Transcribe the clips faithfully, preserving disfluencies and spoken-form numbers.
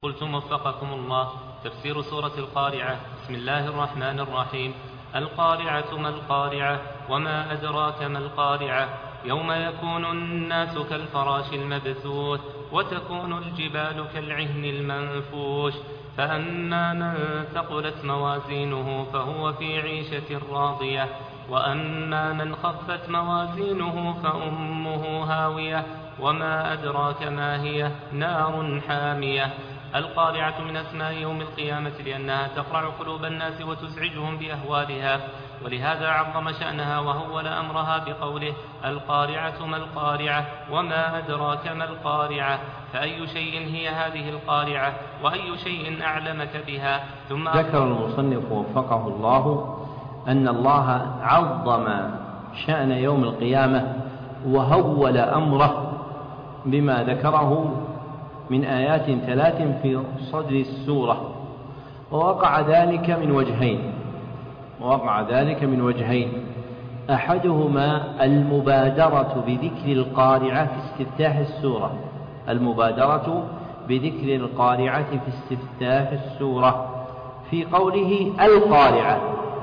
قلتم وفقكم الله. تفسير سورة القارعة. بسم الله الرحمن الرحيم. القارعة ما القارعة وما أدراك ما القارعة يوم يكون الناس كالفراش المبثوث وتكون الجبال كالعهن المنفوش فأما من ثقلت موازينه فهو في عيشة راضية وأما من خفت موازينه فأمه هاوية وما أدراك ما هي نار حامية. القارعة من أسماء يوم القيامة لأنها تقرع قلوب الناس وتزعجهم بأهوالها، ولهذا عظم شأنها وهول أمرها بقوله القارعة ما القارعة وما أدراك ما القارعة. فأي شيء هي هذه القارعة وأي شيء أعلمك بها؟ ثم ذكر المصنف وفقه الله أن الله عظم شأن يوم القيامة وهول أمره بما ذكره من آيات ثلاث في صدر السورة، ووقع ذلك من وجهين ووقع ذلك من وجهين أحدهما المبادرة بذكر القارعة في استفتاح السورة المبادرة بذكر القارعة في استفتاح السورة في قوله القارعة،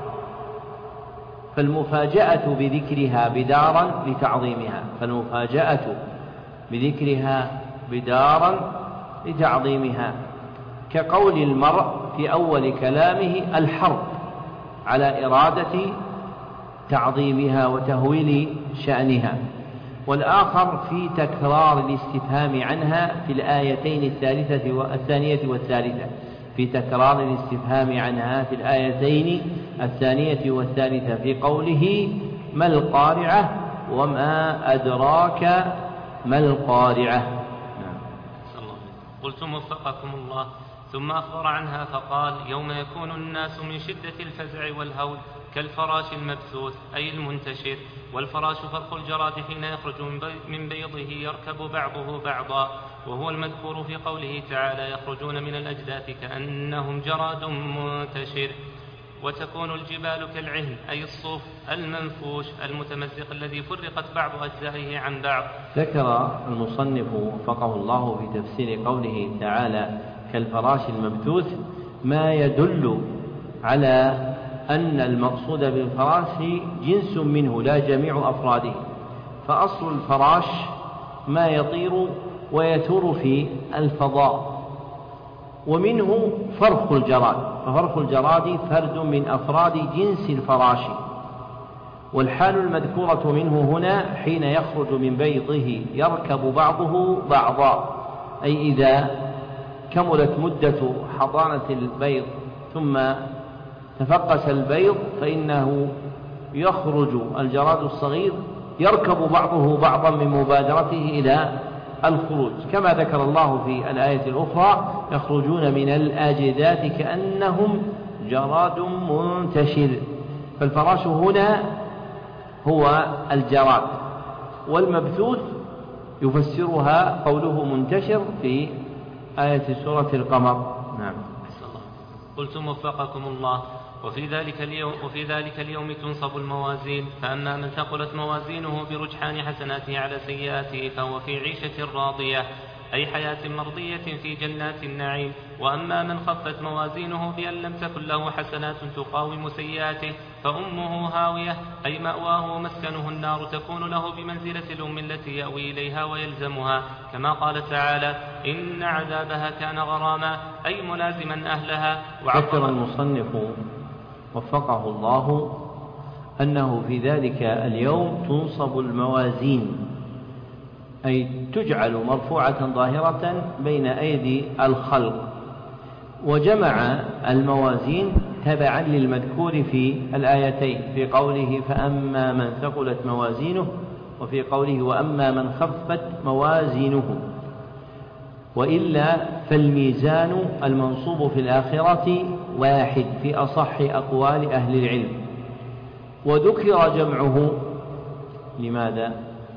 فالمفاجأة بذكرها بدارا لتعظيمها فالمفاجأة بذكرها بدارا لتعظيمها كقول المرء في أول كلامه الحرب على إرادة تعظيمها وتهويل شأنها، والآخر في تكرار الاستفهام عنها في الآيتين الثالثة والثانية والثالثة في تكرار الاستفهام عنها في الآيتين الثانية والثالثة في قوله ما القارعة وما أدراك ما القارعة. قلتم وفقكم الله. ثم أخبر عنها فقال يوم يكون الناس من شدة الفزع والهول كالفراش المبثوث أي المنتشر، والفراش فرق الجراد حين يخرج من بيضه يركب بعضه بعضا، وهو المذكور في قوله تعالى يخرجون من الأجداث كأنهم جراد منتشر. وتكون الجبال كالعهن أي الصوف المنفوش المتمزق الذي فرقت بعض أجزائه عن بعض. ذكر المصنف وفقه الله في تفسير قوله تعالى كالفراش المبثوث ما يدل على أن المقصود بالفراش جنس منه لا جميع أفراده، فأصل الفراش ما يطير ويثور في الفضاء، ومنه فرخ الجراد، ففرخ الجراد فرد من أفراد جنس الفراش، والحال المذكورة منه هنا حين يخرج من بيضه يركب بعضه بعضا، أي إذا كملت مدة حضانة البيض ثم تفقس البيض فإنه يخرج الجراد الصغير يركب بعضه بعضا من مبادرته إلى الخروج، كما ذكر الله في الآية الأخرى يخرجون من الأجداث كأنهم جراد منتشر. فالفراش هنا هو الجراد، والمبثوث يفسرها قوله منتشر في آية سورة القمر. نعم. قلتم وفقكم الله. وفي ذلك اليوم وفي ذلك اليوم تنصب الموازين، فأما من ثقلت موازينه برجحان حسناته على سيئاته فهو في عيشة راضية أي حياة مرضية في جنات النعيم، وأما من خفت موازينه بأن لم تكن له حسنات تقاوم سيئاته فأمه هاوية أي مأواه ومسكنه النار تكون له بمنزلة الأم التي يأوي إليها ويلزمها، كما قال تعالى إن عذابها كان غراما أي ملازما أهلها. ذكر المصنف وفقه الله أنه في ذلك اليوم تنصب الموازين أي تجعل مرفوعة ظاهرة بين أيدي الخلق، وجمع الموازين تبعا للمذكور في الآيتين في قوله فأما من ثقلت موازينه وفي قوله وأما من خفت موازينه، وإلا فالميزان المنصوب في الآخرة واحد في أصح أقوال أهل العلم، وذكر جمعه لماذا؟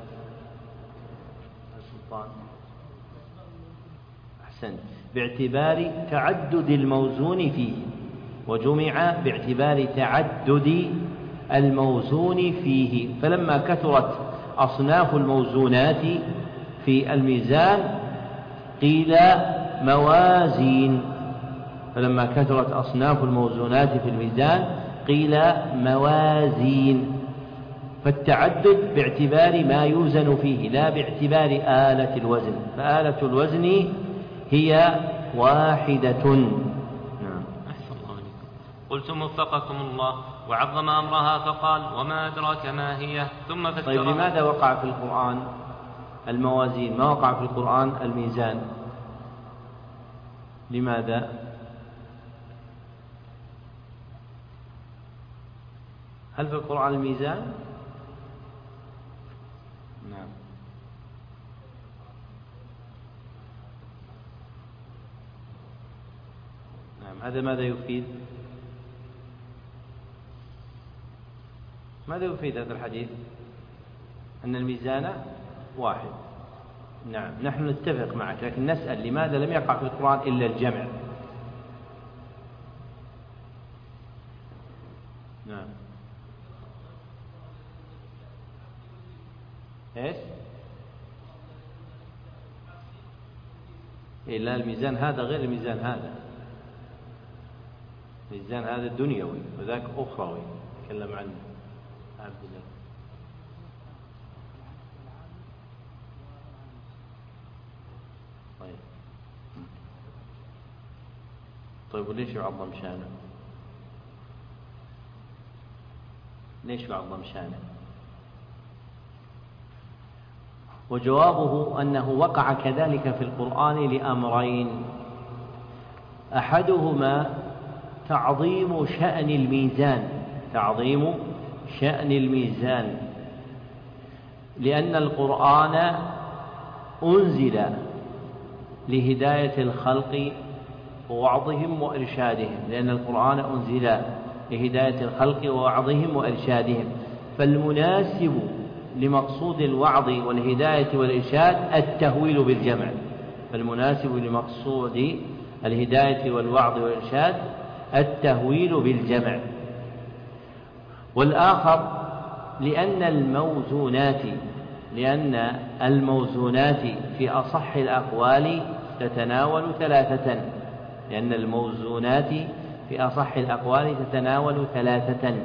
أحسنت، باعتبار تعدد الموزون فيه، وجمع باعتبار تعدد الموزون فيه، فلما كثرت أصناف الموزونات في الميزان قيل موازين، فلما كثرت أصناف الموزونات في الميزان قيل موازين. فالتعدد باعتبار ما يوزن فيه لا باعتبار آلة الوزن، فآلة الوزن هي واحدة. نعم. أحسن الله عليكم. قلتم وفقكم الله: وعظم أمرها فقال: وما أدراك ما هي، ثم فسرها. طيب لماذا وقع في القرآن الموازين ما وقع في القرآن الميزان؟ لماذا؟ هل في القرآن الميزان؟ نعم. نعم. هذا ماذا يفيد؟ ماذا يفيد هذا الحديث؟ أن الميزان واحد. نعم، نحن نتفق معك، لكن نسأل لماذا لم يقع في القرآن إلا الجمع؟ نعم. إيش؟ إلا الميزان هذا غير الميزان هذا، الميزان هذا الدنيوي وذاك أخروي نتكلم عنه. عبد الله. طيب طيب وليش يعظم شانه؟ ليش يعظم شانه؟ وجوابه أنه وقع كذلك في القرآن لأمرين: أحدهما تعظيم شأن الميزان، تعظيم شأن الميزان، لأن القرآن أنزل لهداية الخلق ووعظهم وإرشادهم، لأن القرآن أنزل لهداية الخلق ووعظهم وإرشادهم، فالمناسب لمقصود الوعظ والهداية والإرشاد التهويل بالجمع، فالمناسب لمقصود الهداية والوعظ والإرشاد التهويل بالجمع. والآخر لأن الموزونات لأن الموزونات في أصح الأقوال تتناول ثلاثة لأن الموزونات في أصح الأقوال تتناول ثلاثة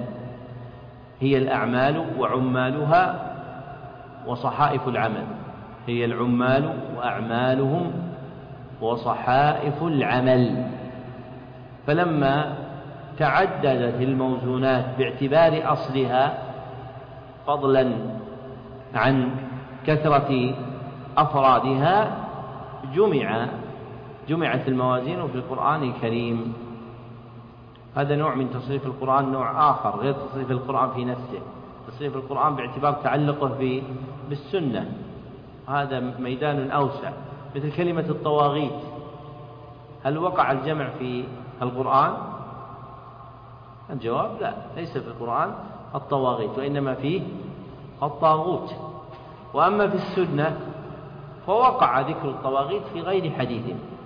هي الأعمال وعمالها وصحائف العمل، هي العمال وأعمالهم وصحائف العمل. فلما تعددت الموزونات باعتبار أصلها فضلا عن كثرة أفرادها جمع جمعت الموازين في القرآن الكريم. هذا نوع من تصريف القرآن، نوع آخر غير تصريف القرآن في نفسه. تصريف القرآن باعتبار تعلقه بالسنة، هذا ميدان أوسع، مثل كلمة الطواغيت. هل وقع الجمع في القرآن؟ الجواب لا، ليس في القرآن الطواغيت، وإنما فيه الطاغوت. وأما في السنة فوقع ذكر الطواغيت في غير حديث،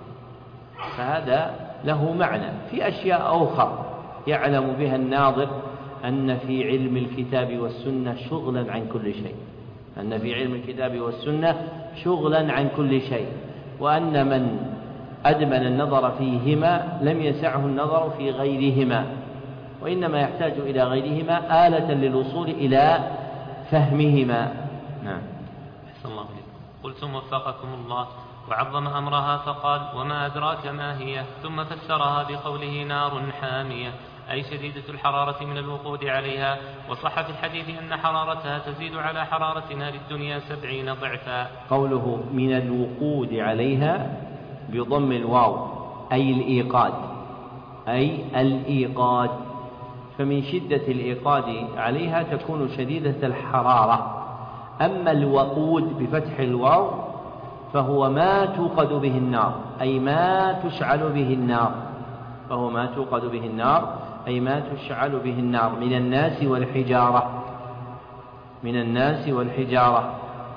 فهذا له معنى. في أشياء أخرى يعلم بها الناظر أن في علم الكتاب والسنة شغلا عن كل شيء، أن في علم الكتاب والسنة شغلا عن كل شيء، وأن من أدمن النظر فيهما لم يسعه النظر في غيرهما، وإنما يحتاج إلى غيرهما آلة للوصول إلى فهمهما. نعم. أحسن الله عليكم. قلتم وفقكم الله: وعظم أمرها فقال: وما أدراك ما هي، ثم فسرها بقوله: نار حامية، أي شديدة الحرارة من الوقود عليها. وصح في الحديث أن حرارتها تزيد على حرارة نار الدنيا سبعين ضعفا. قوله من الوقود عليها بضم الواو أي الإيقاد، أي الإيقاد، فمن شدة الإيقاد عليها تكون شديدة الحرارة. أما الوقود بفتح الواو فهو ما توقد به النار، أي ما تشعل به النار، فهو ما توقد به النار أي ما تشعل به النار من الناس والحجارة، من الناس والحجارة.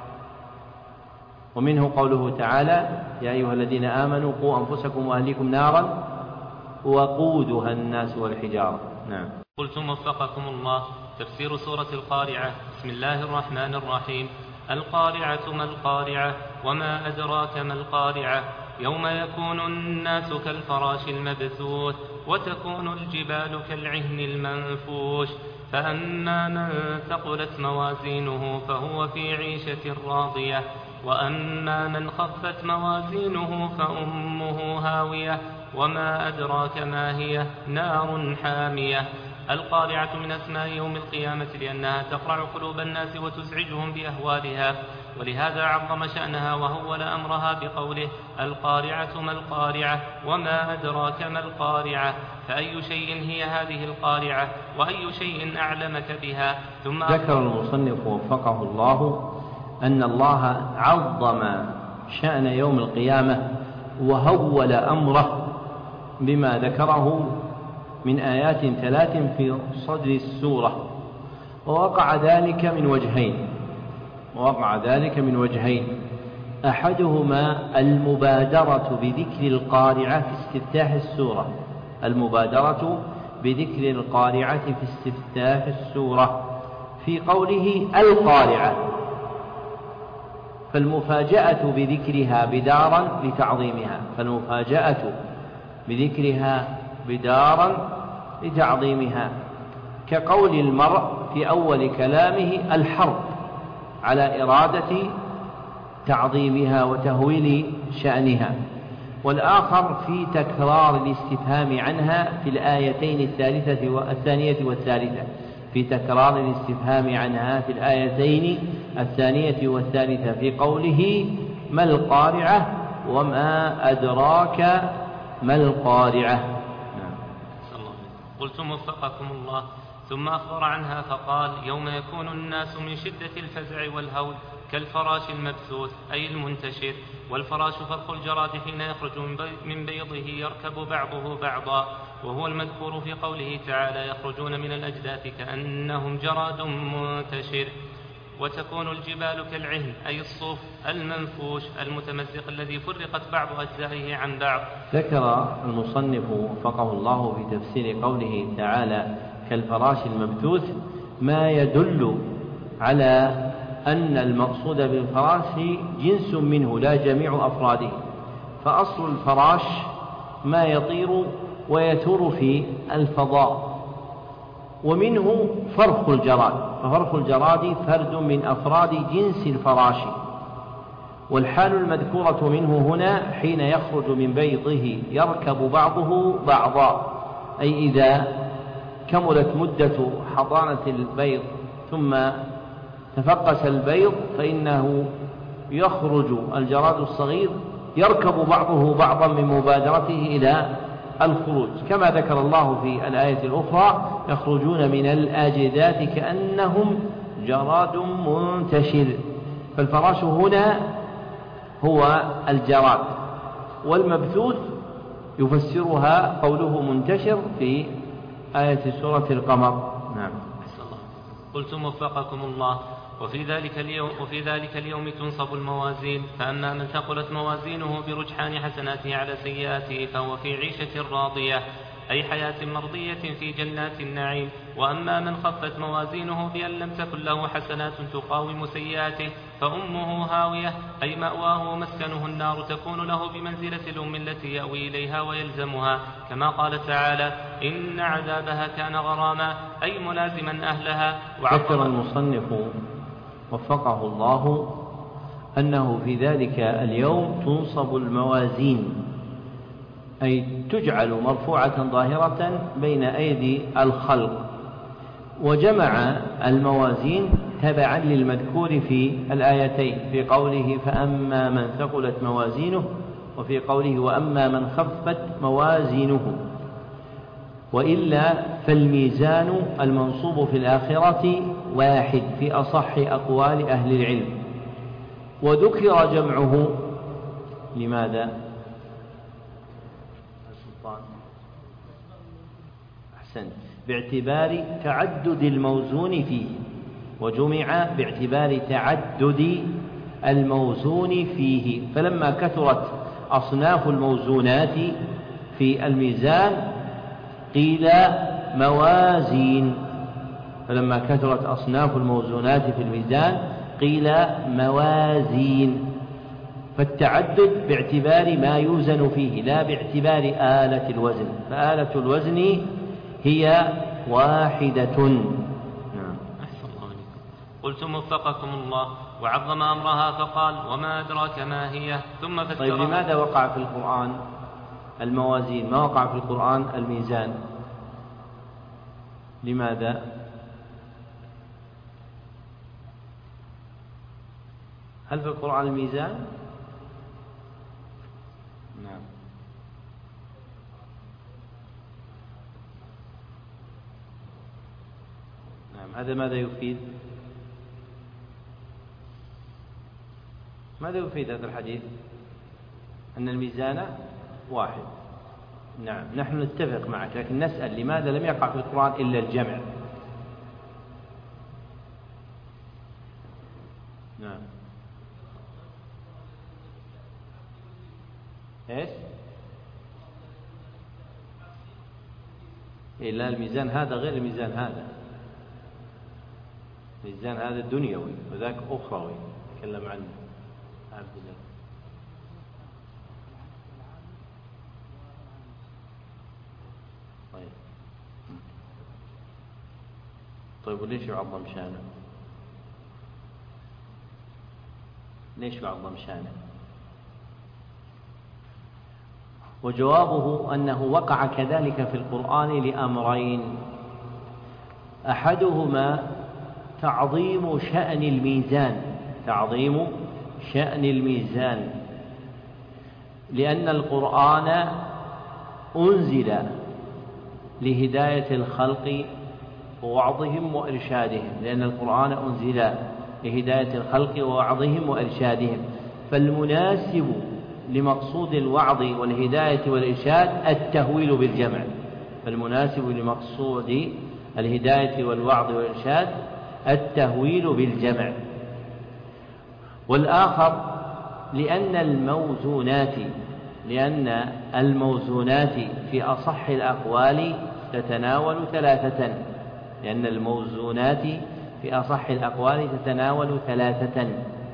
ومنه قوله تعالى: يا أيها الذين آمنوا قوا أنفسكم وأهليكم نارا وقودها الناس والحجارة. نعم. قلتم وفقكم الله: تفسير سورة القارعة. بسم الله الرحمن الرحيم. القارعة ما القارعة، وما أدراك ما القارعة، يوم يكون الناس كالفراش المبثوث وتكون الجبال كالعهن المنفوش فأما من ثقلت موازينه فهو في عيشة راضية وأما من خفت موازينه فأمه هاوية وما أدراك ما هي نار حامية. القارعة من أسماء يوم القيامة لأنها تقرع قلوب الناس وتزعجهم بأهوالها، ولهذا عظم شأنها وهول أمرها بقوله القارعة ما القارعة وما أدراك ما القارعة. فأي شيء هي هذه القارعة وأي شيء أعلمك بها؟ ثم ذكر المصنف وفقه الله أن الله عظم شأن يوم القيامة وهول أمره بما ذكره من آيات ثلاث في صدر السورة، ووقع ذلك من وجهين ووقع ذلك من وجهين أحدهما المبادرة بذكر القارعة في استفتاح السورة المبادرة بذكر القارعة في استفتاح السورة في قوله القارعة، فالمفاجأة بذكرها بدارا لتعظيمها فالمفاجأة بذكرها بدارا لتعظيمها كقول المرء في أول كلامه الحرب على إرادة تعظيمها وتهويل شأنها، والآخر في تكرار الاستفهام عنها في الآيتين الثالثة والثانية والثالثة في تكرار الاستفهام عنها في الآيتين الثانية والثالثة في قوله ما القارعة وما أدراك ما القارعة. قلتم وفقكم الله. ثم أخبر عنها فقال يوم يكون الناس من شدة الفزع والهول كالفراش المبثوث أي المنتشر، والفراش فرق الجراد حين يخرج من بيضه يركب بعضه بعضا، وهو المذكور في قوله تعالى يخرجون من الأجداث كأنهم جراد منتشر. وتكون الجبال كالعهن أي الصوف المنفوش المتمزق الذي فرقت بعض أجزائه عن بعض. ذكر المصنف وفقه الله في تفسير قوله تعالى كالفراش المبثوث ما يدل على أن المقصود بالفراش جنس منه لا جميع أفراده، فأصل الفراش ما يطير ويثور في الفضاء، ومنه فرخ الجراد، ففرخ الجراد فرد من أفراد جنس الفراش، والحال المذكورة منه هنا حين يخرج من بيضه يركب بعضه بعضا، أي إذا كملت مدة حضانة البيض ثم تفقس البيض فإنه يخرج الجراد الصغير يركب بعضه بعضا من مبادرته إلى الخروج، كما ذكر الله في الآية الأخرى يخرجون من الأجداث كأنهم جراد منتشر. فالفراش هنا هو الجراد، والمبثوث يفسرها قوله منتشر في آية سورة القمر. نعم. قلتم وفقكم الله. وفي ذلك اليوم وفي ذلك اليوم تنصب الموازين، فأما من ثقلت موازينه برجحان حسناته على سيئاته فهو في عيشة راضية أي حياة مرضية في جنات النعيم، وأما من خفت موازينه بأن لم تكن له حسنات تقاوم سيئاته فأمه هاوية أي مأواه ومسكنه النار تكون له بمنزلة الأم التي يأوي إليها ويلزمها، كما قال تعالى إن عذابها كان غراما أي ملازما أهلها. ذكر المصنف وفقه الله أنه في ذلك اليوم تنصب الموازين أي تجعل مرفوعة ظاهرة بين أيدي الخلق، وجمع الموازين تبعا للمذكور في الآيتين في قوله فأما من ثقلت موازينه وفي قوله وأما من خفت موازينه، وإلا فالميزان المنصوب في الآخرة واحد في أصح أقوال أهل العلم، وذكر جمعه لماذا؟ أحسنت، باعتبار تعدد الموزون فيه، وجمع باعتبار تعدد الموزون فيه، فلما كثرت أصناف الموزونات في الميزان قيل موازين، فلما كثرت أصناف الموزونات في الميزان قيل موازين، فالتعدد باعتبار ما يوزن فيه لا باعتبار آلة الوزن، فآلة الوزن هي واحدة. نعم. أحسن الله عليكم. قلتم وفقكم الله وعظم أمرها فقال وما أدراك ما هي ثم فسرها. طيب لماذا وقع في القرآن الموازين ما وقع في القرآن الميزان؟ لماذا؟ هل في القرآن الميزان؟ نعم. نعم. هذا ماذا يفيد؟ ماذا يفيد هذا الحديث؟ أن الميزان واحد. نعم نحن نتفق معك، لكن نسأل لماذا لم يقع في القرآن إلا الجمع؟ نعم. إيش؟ إلا الميزان هذا غير الميزان هذا، الميزان هذا الدنيوي وذاك أخروي نتكلم عنه. عبد الله. طيب طيب وليش يعظم شانه؟ ليش يعظم شانه؟ وجوابه أنه وقع كذلك في القرآن لأمرين: أحدهما تعظيم شأن الميزان، تعظيم شأن الميزان، لأن القرآن أنزل لهداية الخلق ووعظهم وإرشادهم، لأن القرآن أنزل لهداية الخلق ووعظهم وإرشادهم، فالمناسب لمقصود الوعظ والهداية والإرشاد التهويل بالجمع، فالمناسب لمقصود الهداية والوعظ والإرشاد التهويل بالجمع. والآخر لأن الموزونات لأن الموزونات في أصح الأقوال تتناول ثلاثة لأن الموزونات في أصح الأقوال تتناول ثلاثة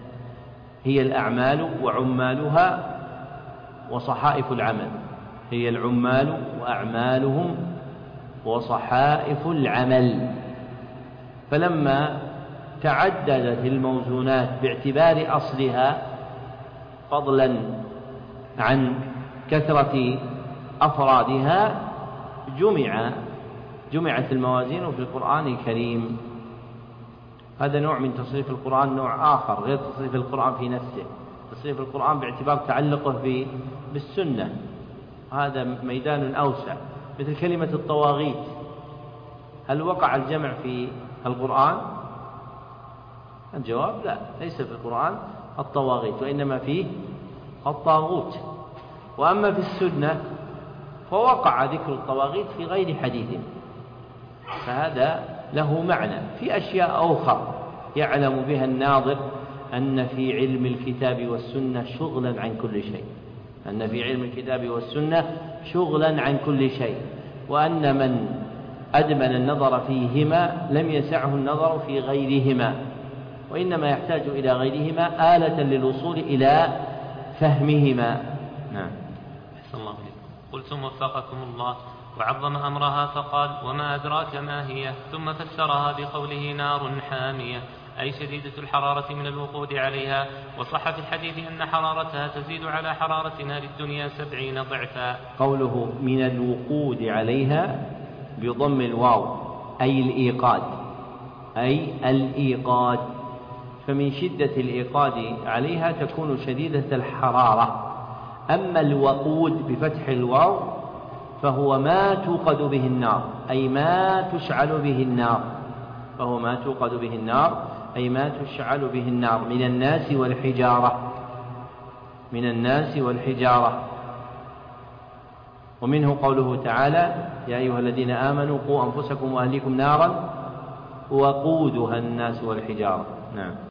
هي الأعمال وعمالها وصحائف العمل، هي العمال وأعمالهم وصحائف العمل. فلما تعددت الموزونات باعتبار أصلها فضلا عن كثرة أفرادها جمع جمعت الموازين في القرآن الكريم. هذا نوع من تصريف القرآن، نوع آخر غير تصريف القرآن في نفسه. تصريف القرآن باعتبار تعلقه بالسنة، هذا ميدان أوسع، مثل كلمة الطواغيت. هل وقع الجمع في القرآن؟ الجواب لا، ليس في القرآن الطواغيت، وإنما فيه الطاغوت. وأما في السنة فوقع ذكر الطواغيت في غير حديث، فهذا له معنى. في أشياء أخرى يعلم بها الناظر أن في علم الكتاب والسنة شغلا عن كل شيء، أن في علم الكتاب والسنة شغلا عن كل شيء، وأن من أدمن النظر فيهما لم يسعه النظر في غيرهما، وإنما يحتاج إلى غيرهما آلة للوصول إلى فهمهما. نعم. أحسن الله عليكم. قلتم وفقكم الله وعظم أمرها فقال وما أدراك ما هي، ثم فسرها بقوله نار حامية، أي شديدة الحرارة من الوقود عليها. وصح في الحديث أن حرارتها تزيد على حرارة نار الدنيا سبعين ضعفا. قوله من الوقود عليها بضم الواو أي الإيقاد، أي الإيقاد، فمن شدة الإيقاد عليها تكون شديدة الحرارة. أما الوقود بفتح الواو فهو ما توقد به النار، أي ما تشعل به النار، فهو ما توقد به النار أي ما تشعل به النار من الناس والحجارة، من الناس والحجارة. ومنه قوله تعالى يا أيها الذين آمنوا قوا أنفسكم وأهليكم نارا وقودها الناس والحجارة. نعم.